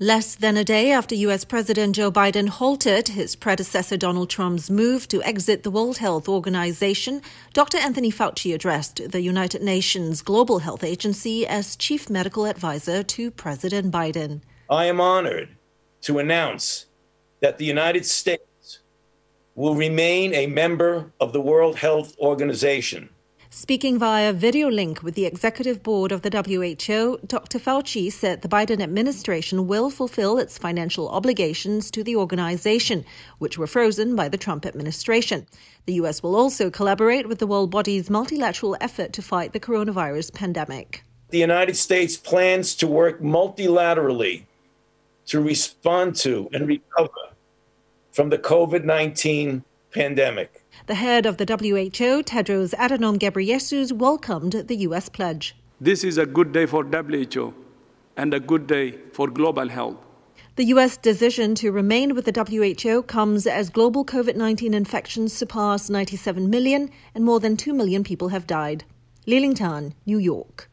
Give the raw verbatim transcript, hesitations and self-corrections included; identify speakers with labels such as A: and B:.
A: Less than a day after U S President Joe Biden halted his predecessor Donald Trump's move to exit the World Health Organization, Doctor Anthony Fauci addressed the United Nations Global Health Agency as chief medical advisor to President Biden.
B: I am honored to announce that the United States will remain a member of the World Health Organization.
A: Speaking via video link with the executive board of the W H O, Doctor Fauci said the Biden administration will fulfill its financial obligations to the organization, which were frozen by the Trump administration. The U S will also collaborate with the world body's multilateral effort to fight the coronavirus pandemic.
B: The United States plans to work multilaterally to respond to and recover from the COVID nineteen pandemic.
A: The head of the W H O, Tedros Adhanom Ghebreyesus, welcomed the U S pledge.
C: This is a good day for W H O and a good day for global health.
A: The U S decision to remain with the W H O comes as global COVID nineteen infections surpass ninety-seven million and more than two million people have died. Li Ling Tan, New York.